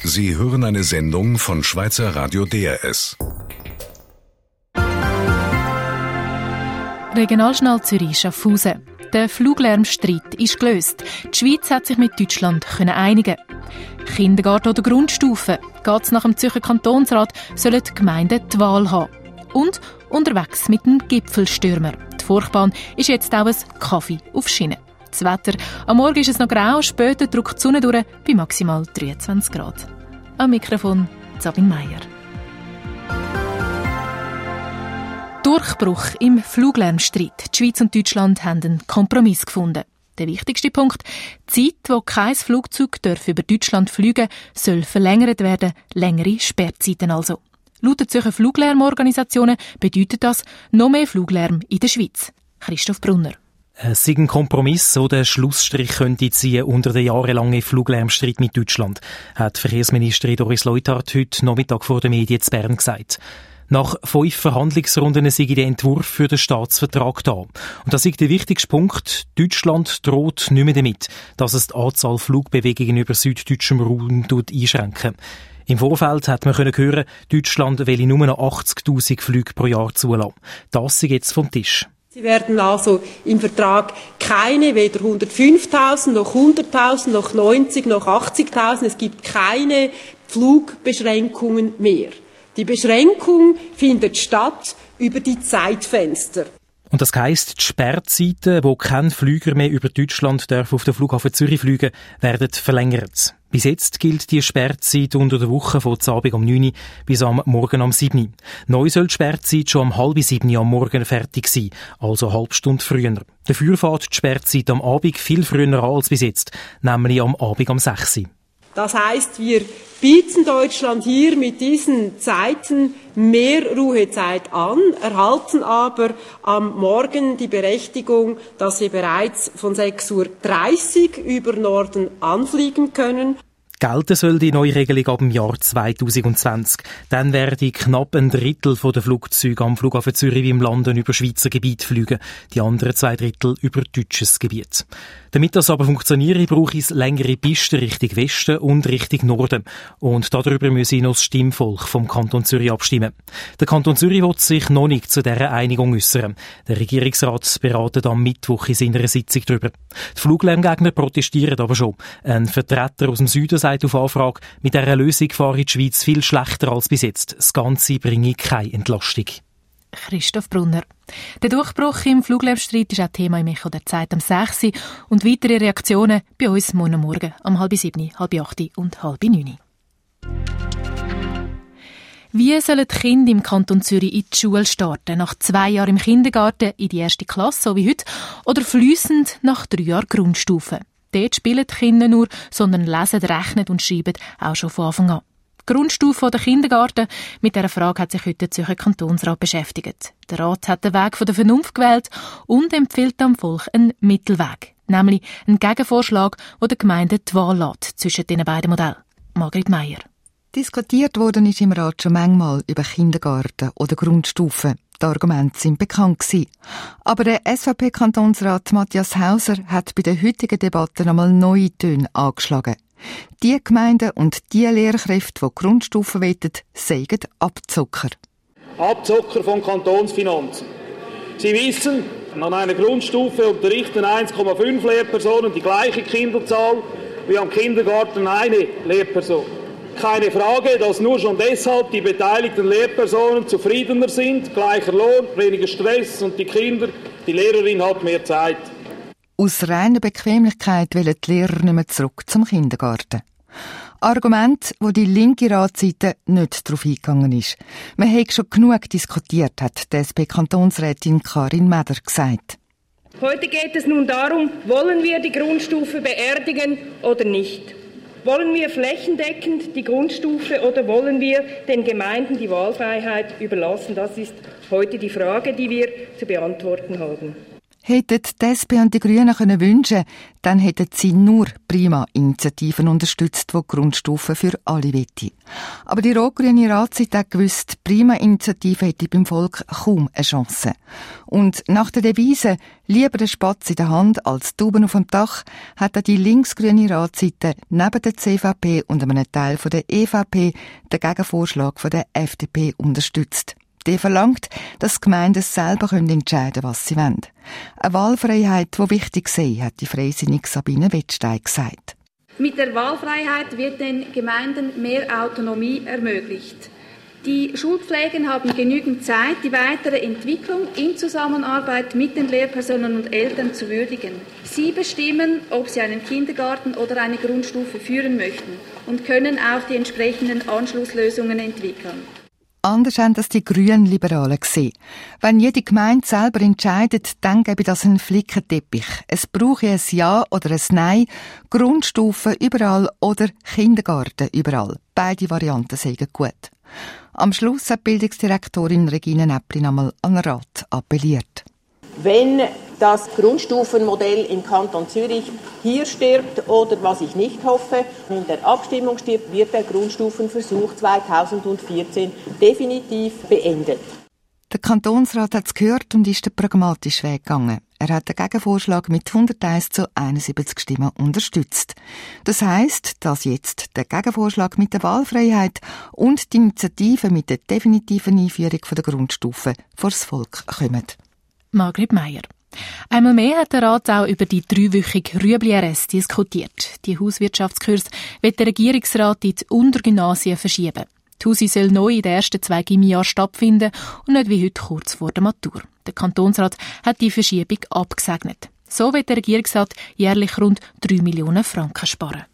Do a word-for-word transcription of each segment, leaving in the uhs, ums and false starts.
Sie hören eine Sendung von Schweizer Radio D R S. Regionaljournal Zürich Schaffhausen. Der Fluglärmstreit ist gelöst. Die Schweiz hat sich mit Deutschland einigen. Kindergarten oder Grundstufe. Geht es nach dem Zürcher Kantonsrat, sollen die Gemeinden die Wahl haben. Und unterwegs mit dem Gipfelstürmer. Die Furchtbahn ist jetzt auch ein Kaffee auf Schiene. Das Wetter. Am Morgen ist es noch grau, später drückt die Sonne durch bei maximal dreiundzwanzig Grad. Am Mikrofon Sabine Meier. Durchbruch im Fluglärmstreit. Die Schweiz und Deutschland haben einen Kompromiss gefunden. Der wichtigste Punkt: die Zeit, wo kein Flugzeug über Deutschland fliegen darf, soll verlängert werden. Längere Sperrzeiten also. Laut der Zürcher Fluglärmorganisationen bedeutet das noch mehr Fluglärm in der Schweiz. Christoph Brunner. Es ist ein Kompromiss, so der Schlussstrich könnte ziehen unter den jahrelangen Fluglärmstreit mit Deutschland, hat Verkehrsministerin Doris Leuthard heute Nachmittag vor den Medien zu Bern gesagt. Nach fünf Verhandlungsrunden sei der Entwurf für den Staatsvertrag da. Und das ist der wichtigste Punkt. Deutschland droht nicht mehr damit, dass es die Anzahl Flugbewegungen über süddeutschem Raum einschränken. Im Vorfeld hat man hören, Deutschland will nur noch achtzigtausend Flüge pro Jahr zulassen. Das ist jetzt vom Tisch. Sie werden also im Vertrag keine, weder hundertfünftausend, noch hunderttausend, noch neunzig, noch achtzigtausend, es gibt keine Flugbeschränkungen mehr. Die Beschränkung findet statt über die Zeitfenster. Und das heisst, die Sperrzeiten, wo kein Flüger mehr über Deutschland darf auf den Flughafen Zürich fliegen, werden verlängert. Bis jetzt gilt die Sperrzeit unter der Woche von Abend um neun Uhr bis am Morgen um sieben Uhr. Neu soll die Sperrzeit schon um halb sieben Uhr am Morgen fertig sein, also eine halbe Stunde früher. Dafür fährt die Sperrzeit am Abend viel früher an als bis jetzt, nämlich am Abend um sechs Uhr. Das heisst, wir bieten Deutschland hier mit diesen Zeiten mehr Ruhezeit an, erhalten aber am Morgen die Berechtigung, dass wir bereits von sechs Uhr dreißig über Norden anfliegen können. Gelten soll die neue Regelung ab dem Jahr zweitausendzwanzig. Dann werde knapp ein Drittel der Flugzeuge am Flughafen Zürich wie im Landen über Schweizer Gebiet fliegen, die anderen zwei Drittel über deutsches Gebiet. Damit das aber funktioniert, brauche es längere Pisten Richtung Westen und Richtung Norden. Und darüber müsse noch das Stimmvolk vom Kanton Zürich abstimmen. Der Kanton Zürich will sich noch nicht zu dieser Einigung äußern. Der Regierungsrat beratet am Mittwoch in seiner Sitzung darüber. Die Fluglärmgegner protestieren aber schon. Ein Vertreter aus dem Süden sagt auf Anfrage, mit dieser Lösung fahre die Schweiz viel schlechter als bis jetzt. Das Ganze bringe keine Entlastung. Christoph Brunner. Der Durchbruch im Fluglärmstreit ist auch Thema im Echo der Zeit am sechs Uhr und weitere Reaktionen bei uns morgen Morgen um halb sieben, halb acht und halb neun. Wie sollen die Kinder im Kanton Zürich in die Schule starten? Nach zwei Jahren im Kindergarten in die erste Klasse, so wie heute, oder fliessend nach drei Jahren Grundstufe? Dort spielen die Kinder nur, sondern lesen, rechnen und schreiben auch schon von Anfang an. Die Grundstufe oder Kindergarten, mit dieser Frage hat sich heute der Zürcher Kantonsrat beschäftigt. Der Rat hat den Weg der Vernunft gewählt und empfiehlt dem Volk einen Mittelweg, nämlich einen Gegenvorschlag, der der Gemeinde die Wahl lässt zwischen diesen beiden Modellen. Margrit Meier. Diskutiert worden ist im Rat schon manchmal über Kindergarten oder Grundstufen. Die Argumente sind bekannt gewesen. Aber der S V P-Kantonsrat Matthias Hauser hat bei der heutigen Debatte einmal neue Töne angeschlagen. Die Gemeinden und die Lehrkräfte, die Grundstufen wollen, seien Abzocker. Abzocker von Kantonsfinanzen. Sie wissen, an einer Grundstufe unterrichten eins Komma fünf Lehrpersonen die gleiche Kinderzahl wie am Kindergarten eine Lehrperson. Keine Frage, dass nur schon deshalb die beteiligten Lehrpersonen zufriedener sind, gleicher Lohn, weniger Stress und die Kinder, die Lehrerin hat mehr Zeit. Aus reiner Bequemlichkeit wollen die Lehrer nicht mehr zurück zum Kindergarten. Argument, wo die linke Ratsseite nicht darauf eingegangen ist. Man hat schon genug diskutiert, hat die S P-Kantonsrätin Karin Meder gesagt. Heute geht es nun darum, wollen wir die Grundstufe beerdigen oder nicht? Wollen wir flächendeckend die Grundstufe oder wollen wir den Gemeinden die Wahlfreiheit überlassen? Das ist heute die Frage, die wir zu beantworten haben. Hätten die S P und die Grünen können wünschen, dann hätten sie nur Prima-Initiativen unterstützt, die, die Grundstufen für alle wette. Aber die rot-grüne Ratszeit hat gewusst, die Prima-Initiative hätte beim Volk kaum eine Chance. Und nach der Devise «Lieber der Spatz in der Hand als Tauben auf dem Dach» hat auch die linksgrüne Ratsseite neben der C V P und einem Teil von der E V P den Gegenvorschlag von der F D P unterstützt. Die verlangt, dass die Gemeinden selber entscheiden können, was sie wollen. Eine Wahlfreiheit, die wichtig sei, hat die freisinnige Sabine Wettstein gesagt. Mit der Wahlfreiheit wird den Gemeinden mehr Autonomie ermöglicht. Die Schulpflegen haben genügend Zeit, die weitere Entwicklung in Zusammenarbeit mit den Lehrpersonen und Eltern zu würdigen. Sie bestimmen, ob sie einen Kindergarten oder eine Grundstufe führen möchten und können auch die entsprechenden Anschlusslösungen entwickeln. Anders haben das die Grünliberalen gesehen. Wenn jede Gemeinde selber entscheidet, dann gebe das einen Flickenteppich. Es brauche ein Ja oder ein Nein, Grundstufen überall oder Kindergarten überall. Beide Varianten seien gut. Am Schluss hat Bildungsdirektorin Regine Näpplin einmal an den Rat appelliert. Wenn das Grundstufenmodell im Kanton Zürich hier stirbt oder, was ich nicht hoffe, in der Abstimmung stirbt, wird der Grundstufenversuch zweitausendvierzehn definitiv beendet. Der Kantonsrat hat es gehört und ist den pragmatischen Weg gegangen. Er hat den Gegenvorschlag mit hunderteins zu einundsiebzig Stimmen unterstützt. Das heisst, dass jetzt der Gegenvorschlag mit der Wahlfreiheit und die Initiative mit der definitiven Einführung der Grundstufe vors Volk kommen. Margrit Meier. Einmal mehr hat der Rat auch über die dreiwöchige Rüebli-R S diskutiert. Die Hauswirtschaftskurs wird der Regierungsrat in die Untergymnasien verschieben. Die Hausi soll neu in den ersten zwei Gymnasien stattfinden und nicht wie heute kurz vor der Matur. Der Kantonsrat hat die Verschiebung abgesegnet. So wird der Regierungsrat jährlich rund drei Millionen Franken sparen.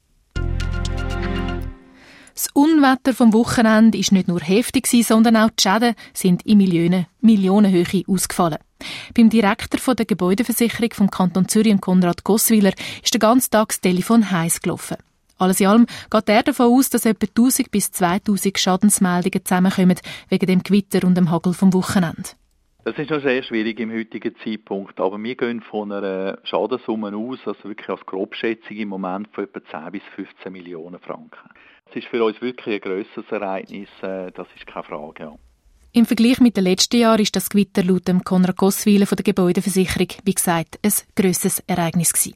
Das Unwetter vom Wochenende war nicht nur heftig, sondern auch die Schäden sind in Millionen, Millionenhöhe ausgefallen. Beim Direktor der Gebäudeversicherung vom Kanton Zürich, Konrad Gosswiller, ist der ganze Tag das Telefon heiß gelaufen. Alles in allem geht er davon aus, dass etwa tausend bis zweitausend Schadensmeldungen zusammenkommen wegen dem Gewitter und dem Hagel vom Wochenende. Das ist noch sehr schwierig im heutigen Zeitpunkt, aber wir gehen von einer Schadenssumme aus, also wirklich als Grobschätzung im Moment von etwa zehn bis fünfzehn Millionen Franken. Das ist für uns wirklich ein grösseres Ereignis, das ist keine Frage. Ja. Im Vergleich mit den letzten Jahren ist das Gewitter laut dem Konrad Gosswiller von der Gebäudeversicherung, wie gesagt, ein grosses Ereignis gewesen.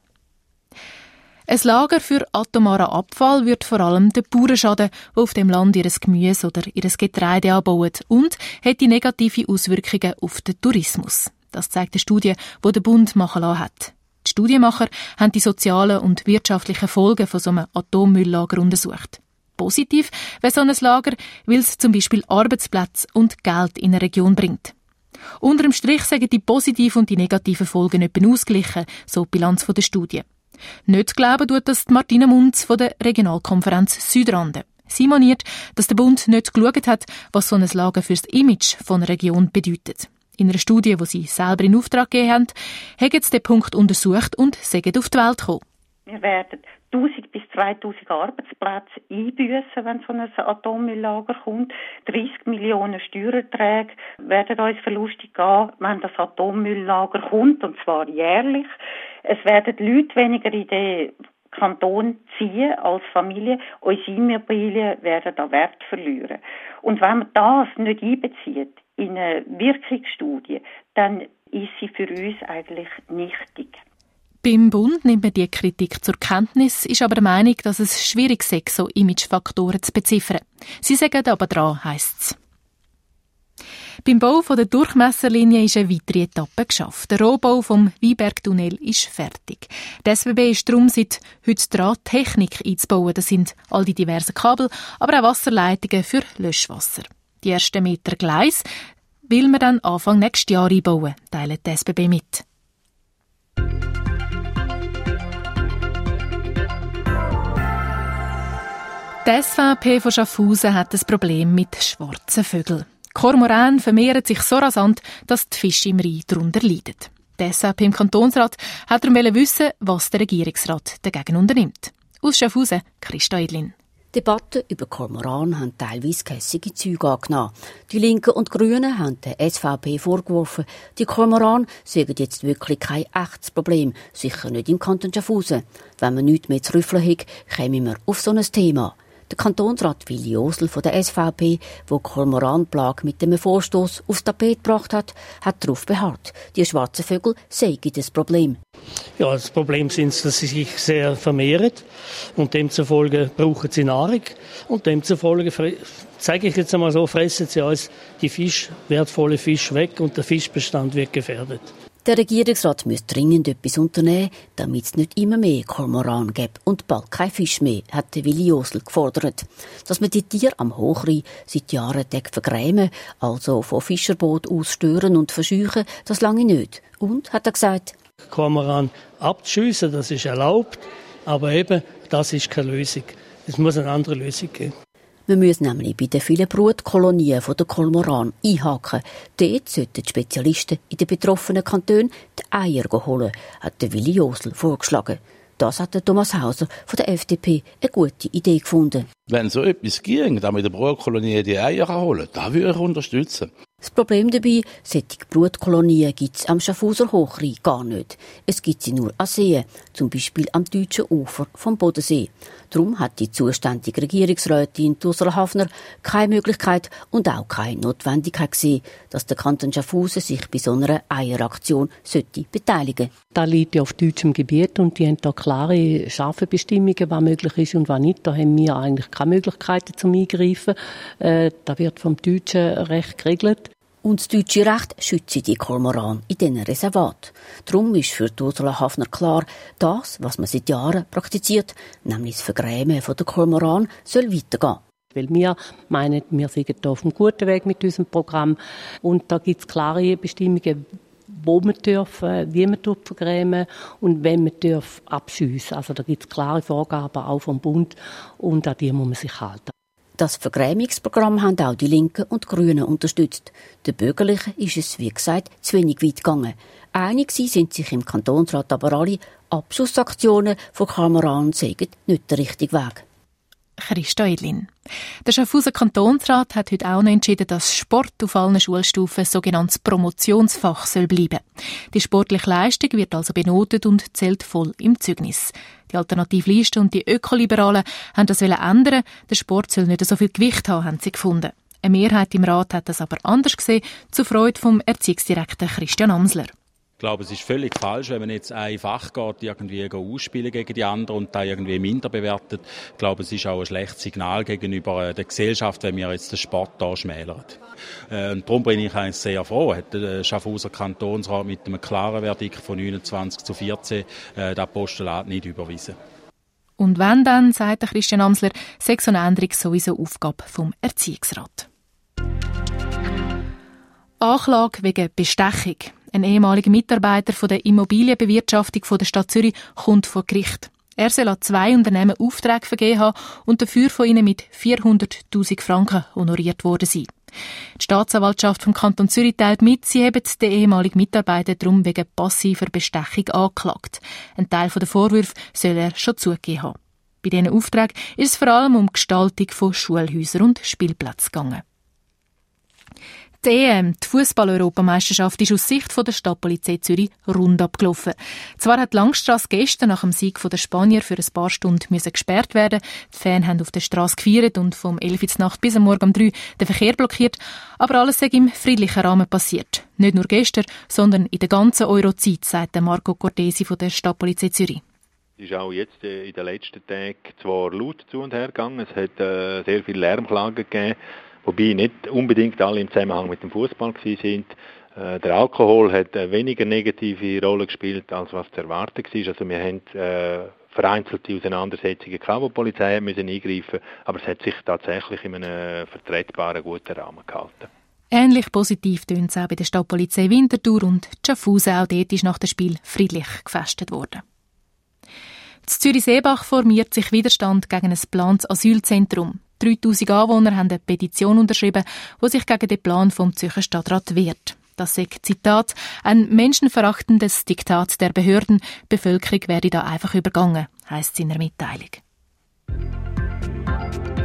Ein Lager für atomaren Abfall wird vor allem den Bauern schaden, die auf dem Land ihr Gemüse oder ihr Getreide anbauen, und hat die negative Auswirkungen auf den Tourismus. Das zeigt eine Studie, die der Bund machen lassen hat. Die Studienmacher haben die sozialen und wirtschaftlichen Folgen von so einem Atommülllager untersucht. Positiv wäre so ein Lager, weil es zum Beispiel Arbeitsplätze und Geld in eine Region bringt. Unter dem Strich sagen die positiven und die negativen Folgen etwa ausgleichen, so die Bilanz der Studie. Nicht glauben tut das Martina Munz von der Regionalkonferenz Südrande. Sie moniert, dass der Bund nicht geschaut hat, was so ein Lager für das Image von einer Region bedeutet. In einer Studie, die sie selber in Auftrag gegeben haben, haben sie den Punkt untersucht und sind auf die Welt gekommen. Wir werden tausend bis zweitausend Arbeitsplätze einbüssen, wenn so ein Atommülllager kommt. dreissig Millionen Steuererträge werden uns verlustig gehen, wenn das Atommülllager kommt, und zwar jährlich. Es werden Leute weniger in den Kanton ziehen als Familie. Unsere Immobilien werden da Wert verlieren. Und wenn man das nicht einbezieht in eine Wirkungsstudie, dann ist sie für uns eigentlich nichtig. Beim Bund nimmt man die Kritik zur Kenntnis, ist aber der Meinung, dass es schwierig sei, so Imagefaktoren zu beziffern. Sie sagen aber dran, heisst es. Beim Bau der Durchmesserlinie ist eine weitere Etappe geschafft. Der Rohbau vom Weinbergtunnel ist fertig. Die S B B ist darum seit heute dran, Technik einzubauen. Das sind all die diversen Kabel, aber auch Wasserleitungen für Löschwasser. Die ersten Meter Gleis will man dann Anfang nächstes Jahr einbauen, teilt die S B B mit. Die S V P von Schaffhausen hat ein Problem mit schwarzen Vögeln. Kormoran vermehren sich so rasant, dass die Fische im Rhein darunter leiden. Die S V P im Kantonsrat hat darum wissen, was der Regierungsrat dagegen unternimmt. Aus Schaffhausen, Christa Edlin. Debatten über Kormoran haben teilweise kässige Züge angenommen. Die Linken und Grünen haben der S V P vorgeworfen, die Kormoran seien jetzt wirklich kein echtes Problem, sicher nicht im Kanton Schaffhausen. Wenn man nichts mehr zu rüffeln hat, käme man auf so ein Thema. Der Kantonsrat Willi Osel von der S V P, der die Kormoranplage mit dem Vorstoß aufs Tapet gebracht hat, hat darauf beharrt, die schwarzen Vögel seien das Problem. Ja, das Problem ist, dass sie sich sehr vermehren und demzufolge brauchen sie Nahrung und demzufolge, sage ich jetzt einmal so, fressen sie alles die Fisch, wertvolle Fische weg und der Fischbestand wird gefährdet. Der Regierungsrat müsse dringend etwas unternehmen, damit es nicht immer mehr Kormoran gibt und bald kein Fisch mehr, hat Willi Osel gefordert. Dass man die Tiere am Hochrhein seit Jahren vergrämen, also von Fischerboot aus stören und verscheuchen, das lange nicht. Und, hat er gesagt, Kormoran abzuschiessen, das ist erlaubt, aber eben, das ist keine Lösung. Es muss eine andere Lösung geben. Wir müssen nämlich bei den vielen Brutkolonien der Kormoran einhaken. Dort sollten die Spezialisten in den betroffenen Kantonen die Eier holen, hat Willi Osel vorgeschlagen. Das hat Thomas Hauser von der F D P eine gute Idee gefunden. Wenn so etwas ging, damit die Brutkolonie die Eier holen kann, das würde ich unterstützen. Das Problem dabei, solche Brutkolonien gibt es am Schaffhauser Hochrhein gar nicht. Es gibt sie nur an Seen, zum Beispiel am deutschen Ufer vom Bodensee. Darum hat die zuständige Regierungsrätin Ursula Hafner keine Möglichkeit und auch keine Notwendigkeit gesehen, dass der Kanton Schaffhausen sich bei so einer Eieraktion sollte beteiligen. Das liegt ja auf deutschem Gebiet und die haben da klare, scharfe Bestimmungen, was möglich ist und was nicht. Da haben wir eigentlich keine Möglichkeiten zum Eingreifen. Äh, das wird vom deutschen Recht geregelt. Und das deutsche Recht schützt die Kormoran in diesen Reservaten. Darum ist für Ursula Hafner klar, das, was man seit Jahren praktiziert, nämlich das Vergrämen der Kormoran, soll weitergehen. Weil wir meinen, wir sind hier auf einem guten Weg mit unserem Programm. Und da gibt es klare Bestimmungen, wo man dürfen, wie man vergrämen und wenn man darf abschiessen. Also da gibt es klare Vorgaben auch vom Bund und an die muss man sich halten. Das Vergrämungsprogramm haben auch die Linken und die Grünen unterstützt. Den Bürgerlichen ist es, wie gesagt, zu wenig weit gegangen. Einig sind sich im Kantonsrat aber alle, Abschussaktionen von Kormoran seien nicht der richtige Weg. Christa Edlin. Der Schaffhauser Kantonsrat hat heute auch noch entschieden, dass Sport auf allen Schulstufen ein sogenanntes Promotionsfach soll bleiben. Die sportliche Leistung wird also benotet und zählt voll im Zeugnis. Die Alternativliste und die Ökoliberalen haben das ändern. Der Sport soll nicht so viel Gewicht haben, haben sie gefunden. Eine Mehrheit im Rat hat das aber anders gesehen, zur Freude vom Erziehungsdirektor Christian Amsler. Ich glaube, es ist völlig falsch, wenn man jetzt ein Fach geht, irgendwie ausspielen gegen die anderen und da irgendwie minder bewertet. Ich glaube, es ist auch ein schlechtes Signal gegenüber der Gesellschaft, wenn wir jetzt den Sport hier schmälern. Und darum bin ich eigentlich sehr froh, hat der Schaffhauser Kantonsrat mit einem klaren Verdikt von neunundzwanzig zu vierzehn das Postulat nicht überwiesen. Und wenn dann, sagt der Christian Amsler, sei so eine Änderung sowieso Aufgabe vom Erziehungsrat. Anklage wegen Bestechung. Ein ehemaliger Mitarbeiter von der Immobilienbewirtschaftung von der Stadt Zürich kommt vor Gericht. Er soll an zwei Unternehmen Aufträge vergeben haben und dafür von ihnen mit vierhunderttausend Franken honoriert worden sein. Die Staatsanwaltschaft vom Kanton Zürich teilt mit, sie haben den ehemaligen Mitarbeiter darum wegen passiver Bestechung angeklagt. Ein Teil der Vorwürfe soll er schon zugegeben haben. Bei diesen Aufträgen ist es vor allem um die Gestaltung von Schulhäusern und Spielplätzen gegangen. Die E M, die Fußball-Europameisterschaft, ist aus Sicht der Stadtpolizei Zürich rund abgelaufen. Zwar hat die Langstrasse gestern nach dem Sieg der Spanier für ein paar Stunden müssen gesperrt werden. Die Fans haben auf der Strasse gefeiert und vom elf Uhr Nacht bis am Morgen um drei den Verkehr blockiert. Aber alles sei im friedlichen Rahmen passiert. Nicht nur gestern, sondern in der ganzen Eurozeit, sagt Marco Cortesi von der Stadtpolizei Zürich. Es ist auch jetzt in den letzten Tagen zwar laut zu und her gegangen, es hat äh, sehr viele Lärmklagen gegeben, wobei nicht unbedingt alle im Zusammenhang mit dem Fußball gewesen sind. Äh, der Alkohol hat eine weniger negative Rolle gespielt, als was zu erwarten war. Also wir haben äh, vereinzelte Auseinandersetzungen gehabt, wo die Polizei müssen eingreifen, aber es hat sich tatsächlich in einem vertretbaren, guten Rahmen gehalten. Ähnlich positiv tönt es auch bei der Stadtpolizei Winterthur und Schaffhausen. Auch dort ist nach dem Spiel friedlich gefestet worden. In Zürich-Seebach formiert sich Widerstand gegen ein geplantes Asylzentrum. dreitausend Anwohner haben eine Petition unterschrieben, die sich gegen den Plan vom Zürcher Stadtrat wehrt. Das ist, Zitat, ein menschenverachtendes Diktat der Behörden. Die Bevölkerung werde da einfach übergangen, heisst es in der Mitteilung.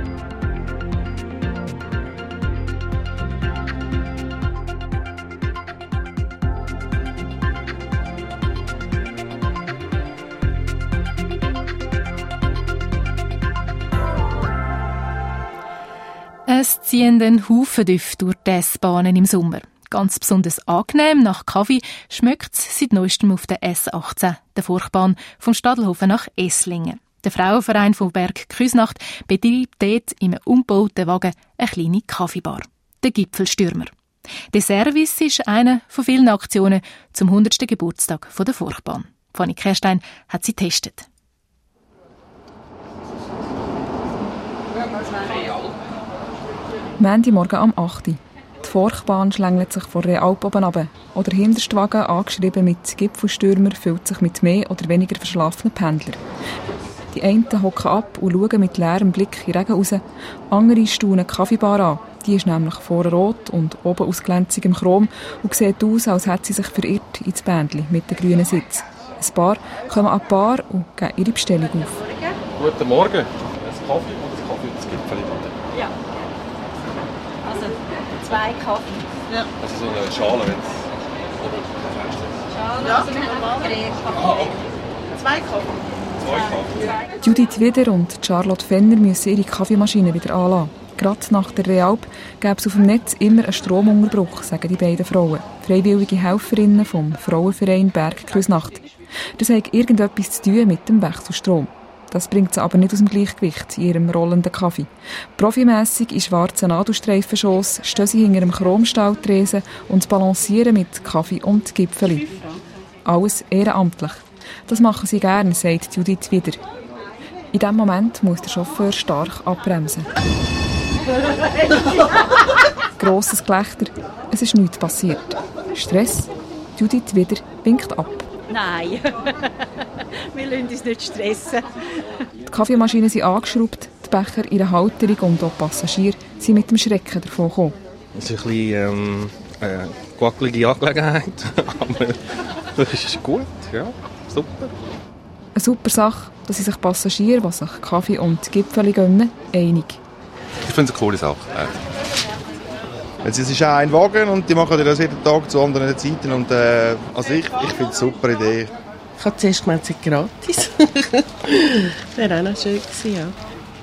Es ziehen einen Haufen Düfte durch die S-Bahnen im Sommer. Ganz besonders angenehm nach Kaffee schmeckt es seit neuestem auf der S achtzehn, der Furchbahn vom Stadelhofen nach Esslingen. Der Frauenverein von Berg Küsnacht betreibt dort in einem umgebauten Wagen eine kleine Kaffeebar. Der Gipfelstürmer. Der Service ist eine von vielen Aktionen zum hundertsten Geburtstag der Furchbahn. Fanny Kerstein hat sie getestet. Montagmorgen am acht Uhr. Die Furchbahn schlängelt sich von der Alp oben runter. Oder hinterste Wagen, angeschrieben mit Gipfelstürmer, füllt sich mit mehr oder weniger verschlafenen Pendlern. Die einen hocken ab und schauen mit leerem Blick in den Regen raus. Andere staunen die Kaffeebar an. Die ist nämlich vorne rot und oben aus glänzigem Chrom und sieht aus, als hätte sie sich verirrt ins Bändchen mit dem grünen Sitz. Ein paar kommen an die Bar und geben ihre Bestellung auf. Guten Morgen. Ein Kaffee und ein Kaffee und das Gipfeli bitte. Ja. Also zwei Kaffee. Ja. Also so eine Schale, wenn es... Schale, ja. Also wir haben mal Kaffee. Zwei Kaffee. Judith Wieder und Charlotte Fenner müssen ihre Kaffeemaschine wieder anlassen. Gerade nach der Realp gäbe es auf dem Netz immer einen Stromunterbruch, sagen die beiden Frauen. Freiwillige Helferinnen vom Frauenverein Berg Küsnacht. Das hat irgendetwas zu tun mit dem Wechselstrom. Das bringt sie aber nicht aus dem Gleichgewicht in ihrem rollenden Kaffee. Profimässig in schwarzen Nadelstreifenschoss stehen sie hinter einem Chromstahltresen und balancieren mit Kaffee und Gipfeli. Alles ehrenamtlich. Das machen sie gerne, sagt Judith Wieder. In diesem Moment muss der Chauffeur stark abbremsen. Grosses Gelächter. Es ist nichts passiert. Stress. Judith Wieder winkt ab. Nein, wir lassen uns nicht stressen. Die Kaffeemaschinen sind angeschraubt, die Becher in der Halterung und auch die Passagiere sind mit dem Schrecken davon gekommen. Es ist ein bisschen ähm, eine wackelige Angelegenheit, aber das ist gut, ja, super. Eine super Sache, dass sich Passagiere, die sich Kaffee und Gipfeli gönnen, einig. Ich finde es eine coole Sache. Es ist auch ein Wagen und die machen das jeden Tag zu anderen Zeiten. Und, äh, also ich, ich finde es eine super Idee. Ich habe zuerst gemeint, es sei gratis. Wäre auch noch schön gewesen, ja.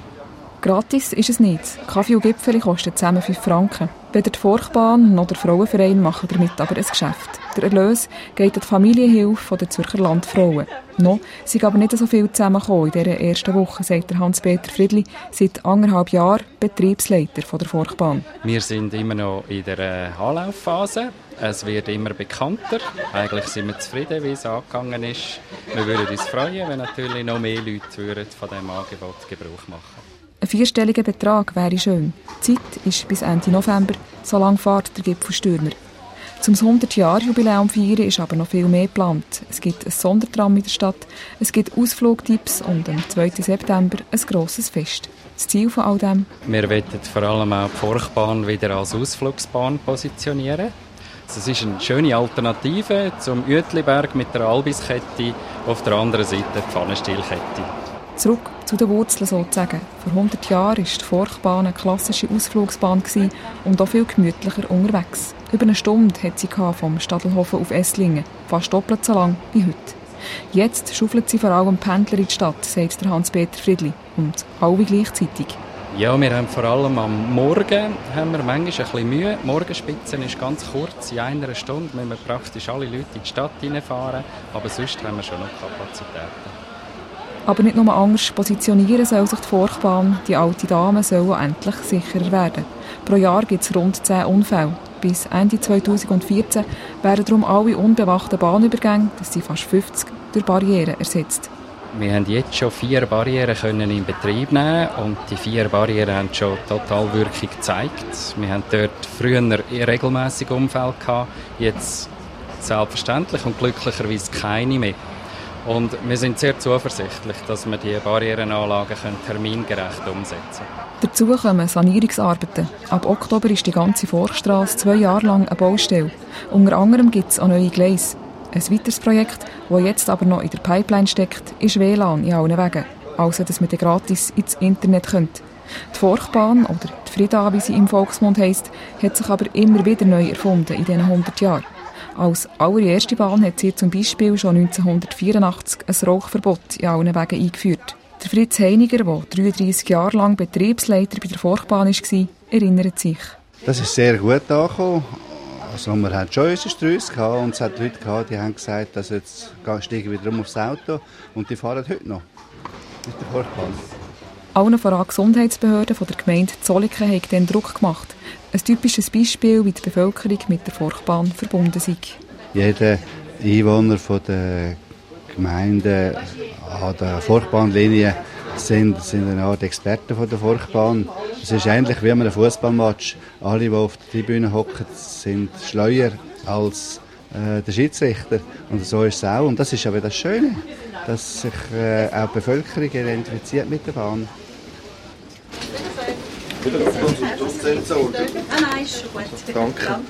Gratis ist es nicht. Kaffee und Gipfeli kosten zusammen fünf Franken. Weder die Furchbahn noch der Frauenverein machen damit aber ein Geschäft. Der Erlös geht an die Familienhilfe der Zürcher Landfrauen. Noch sind aber nicht so viel zusammengekommen in dieser ersten Woche, sagt Hans-Peter Friedli, seit anderthalb Jahren Betriebsleiter der Furchbahn. Wir sind immer noch in der Anlaufphase. Es wird immer bekannter. Eigentlich sind wir zufrieden, wie es angegangen ist. Wir würden uns freuen, wenn natürlich noch mehr Leute von diesem Angebot Gebrauch machen. Ein vierstelliger Betrag wäre schön. Die Zeit ist bis Ende November, so lange fährt der Gipfelstürmer. Zum hundert-Jahr-Jubiläum feiern ist aber noch viel mehr geplant. Es gibt ein Sondertram in der Stadt, es gibt Ausflugtipps und am zweiten September ein grosses Fest. Das Ziel von all dem? Wir wollen vor allem auch die Furchbahn wieder als Ausflugsbahn positionieren. Es ist eine schöne Alternative zum Uetliberg mit der Albiskette, auf der anderen Seite die Pfannenstielkette. Zurück zu den Wurzeln sozusagen. Vor hundert Jahren war die Furchbahn eine klassische Ausflugsbahn und auch viel gemütlicher unterwegs. Über eine Stunde hat sie vom Stadelhofen auf Esslingen, fast doppelt so lang wie heute. Jetzt schaufelt sie vor allem Pendler in die Stadt, sagt der Hans-Peter Friedli, und alle gleichzeitig. Ja, wir haben vor allem am Morgen haben wir manchmal ein bisschen Mühe. Die Morgenspitze ist ganz kurz, in einer Stunde müssen wir praktisch alle Leute in die Stadt reinfahren, aber sonst haben wir schon noch Kapazitäten. Aber nicht nur anders positionieren soll sich die Furchbahn, die alte Dame soll endlich sicherer werden. Pro Jahr gibt es rund zehn Unfälle. Bis Ende zweitausendvierzehn werden darum alle unbewachten Bahnübergänge, das sind fast fünfzig, durch Barrieren ersetzt. Wir haben jetzt schon vier Barrieren können in Betrieb nehmen und die vier Barrieren haben schon total Wirkung gezeigt. Wir haben dort früher regelmäßig Unfälle gehabt, jetzt selbstverständlich und glücklicherweise keine mehr. Und wir sind sehr zuversichtlich, dass wir die Barrierenanlagen termingerecht umsetzen können. Dazu kommen Sanierungsarbeiten. Ab Oktober ist die ganze Forststrasse zwei Jahre lang eine Baustelle. Unter anderem gibt es auch neue Gleise. Ein weiteres Projekt, das jetzt aber noch in der Pipeline steckt, ist W L A N in allen Wegen. Also, dass man gratis ins Internet kommt. Die Furchbahn, oder die Frida, wie sie im Volksmund heisst, hat sich aber immer wieder neu erfunden in diesen hundert Jahren. Als allererste Bahn hat sie zum Beispiel schon neunzehnhundertvierundachtzig ein Rauchverbot in allen Wegen eingeführt. Der Fritz Heiniger, der dreiunddreissig Jahre lang Betriebsleiter bei der Furchbahn war, erinnert sich. Das ist sehr gut angekommen. Also wir hatten schon unsere Streusse gehabt und es hat Leute gehabt, die haben gesagt, dass jetzt steigen wir wieder um aufs Auto und die fahren heute noch mit der Furchtbahn. Allen voran Gesundheitsbehörden von der Gemeinde Zolliken haben den Druck gemacht. Ein typisches Beispiel, wie die Bevölkerung mit der Furchtbahn verbunden ist. Jeder Einwohner von der Gemeinde an der Furchtbahnlinie sind, sind eine Art Experten von der Furchtbahn. Es ist ähnlich wie ein Fußballmatch. Alle, die auf der Tribüne hocken, sind schleuer als äh, der Schiedsrichter. Und so ist es auch. Und das ist aber das Schöne, dass sich äh, auch die Bevölkerung identifiziert mit der Bahn. Danke.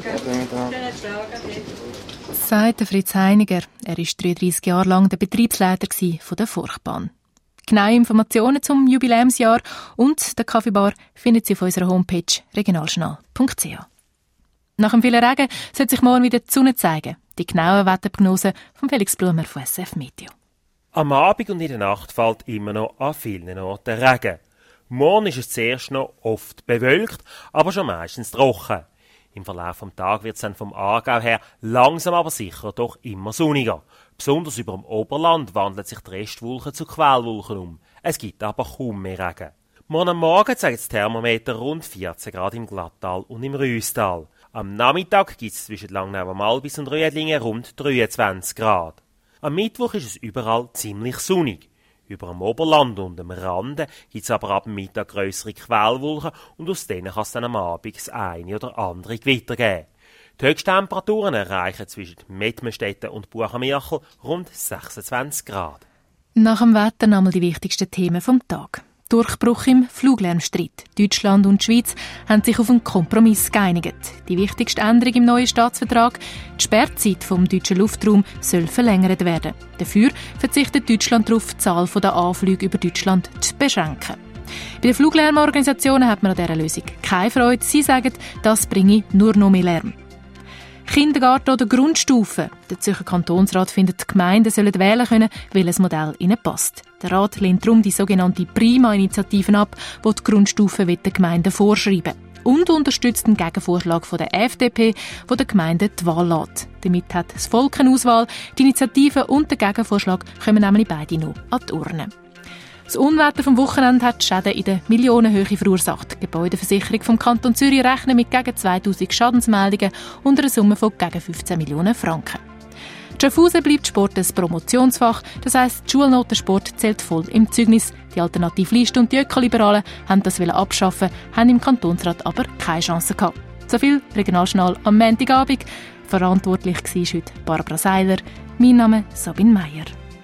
Sagt Fritz Heiniger. Er war dreiunddreissig Jahre lang der Betriebsleiter der Furchtbahn. Genaue Informationen zum Jubiläumsjahr und der Kaffeebar finden Sie auf unserer Homepage regionaljournal punkt c h. Nach dem vielen Regen sollte sich morgen wieder die Sonne zeigen. Die genauen Wetterprognosen von Felix Blumer von S F Meteo. Am Abend und in der Nacht fällt immer noch an vielen Orten Regen. Morgen ist es zuerst noch oft bewölkt, aber schon meistens trocken. Im Verlauf des Tages wird es dann vom Aargau her langsam aber sicher doch immer sonniger. Besonders über dem Oberland wandeln sich die Restwolken zu Quellwolken um. Es gibt aber kaum mehr Regen. Morgen am Morgen zeigt das Thermometer rund vierzehn Grad im Glattal und im Rüstal. Am Nachmittag gibt es zwischen Langnau am Albis und Rüedlingen rund dreiundzwanzig Grad. Am Mittwoch ist es überall ziemlich sonnig. Über dem Oberland und am Rande gibt es aber ab dem Mittag grössere Quellwolken und aus denen kann es dann am Abend das eine oder andere Gewitter geben. Die Höchsttemperaturen erreichen zwischen Mettmerstetten und Buchenmirchel rund sechsundzwanzig Grad. Nach dem Wetter nochmal die wichtigsten Themen vom Tag. Durchbruch im Fluglärmstreit. Deutschland und die Schweiz haben sich auf einen Kompromiss geeinigt. Die wichtigste Änderung im neuen Staatsvertrag: die Sperrzeit vom deutschen Luftraum soll verlängert werden. Dafür verzichtet Deutschland darauf, die Zahl der Anflüge über Deutschland zu beschränken. Bei den Fluglärmorganisationen hat man an dieser Lösung keine Freude. Sie sagen, das bringe nur noch mehr Lärm. Kindergarten oder Grundstufe. Der Zürcher Kantonsrat findet, die Gemeinden sollen wählen können, welches Modell ihnen passt. Der Rat lehnt darum die sogenannte Prima-Initiative ab, die die Grundstufe den Gemeinden vorschreiben. Und unterstützt den Gegenvorschlag von der F D P, der den Gemeinden die Wahl lässt. Damit hat das Volk eine Auswahl. Die Initiative und der Gegenvorschlag kommen nämlich beide noch an die Urne. Das Unwetter vom Wochenende hat Schäden in der Millionenhöhe verursacht. Die Gebäudeversicherung vom Kanton Zürich rechnet mit gegen zweitausend Schadensmeldungen und einer Summe von gegen fünfzehn Millionen Franken. Schaffhausen bleibt Sport ein Promotionsfach, das heisst, die Schulnotensport zählt voll im Zeugnis. Die Alternativliste und die Ökoliberalen haben das abschaffen, haben im Kantonsrat aber keine Chance gehabt. So viel Regionaljournal am Montagabend. Verantwortlich war heute Barbara Seiler. Mein Name ist Sabine Meier.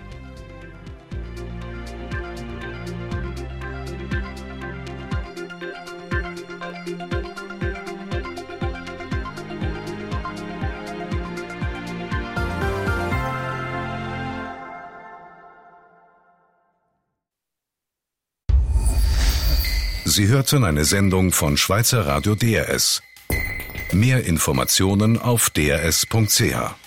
Sie hörten eine Sendung von Schweizer Radio D R S. Mehr Informationen auf d r s punkt c h.